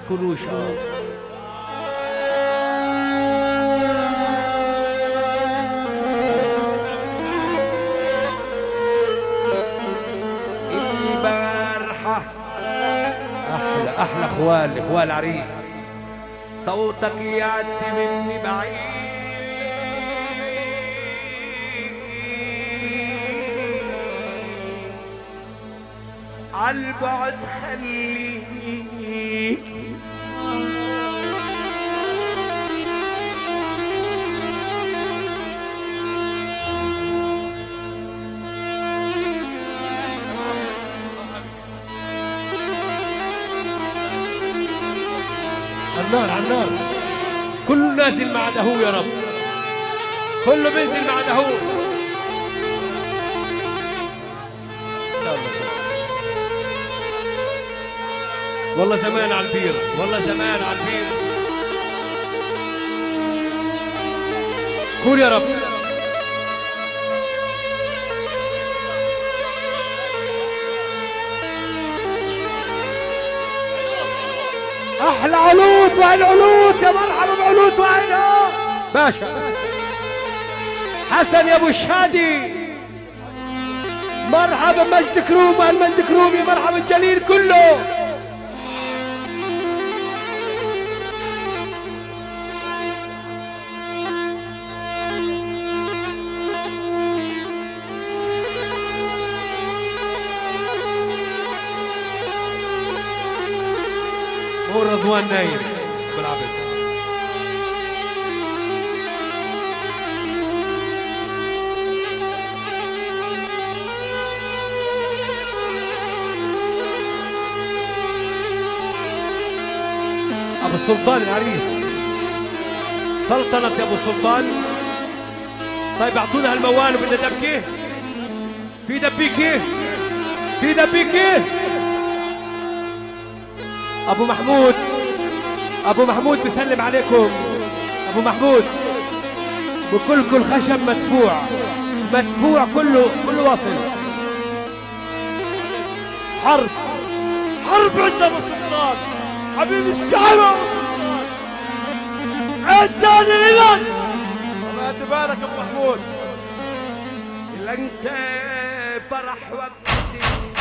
تكونوش البارحة. أحلى إخوال عريس، صوتك يعدي مني بعيد عالبعد خليك عالنار كله نازل مع دهو يا رب، كله بينزل مع دهو ان شاء الله. والله زمان على البير، والله زمان على البير. قول يا رب. احلى علوت والعلوت، يا مرحبا بعلوت وعينها باشا حسن يا ابو الشادي، مرحبا مجد كروم والمجد كرومي، مرحبا الجليل كله. هو رضوان نايم بالعبد. ابو السلطان العريس، سلطنة يا ابو السلطان. طيب اعطونا هالموال وبدنا دبكه، في دبيكه، في دبيكه. ابو محمود، ابو محمود بسلم عليكم. ابو محمود بكل خشب مدفوع، مدفوع كله واصل. حرب عند ابو سلطان حبيب الشعب. عداني اذا ما انت بالك ابو محمود الا انت فرح وابتسم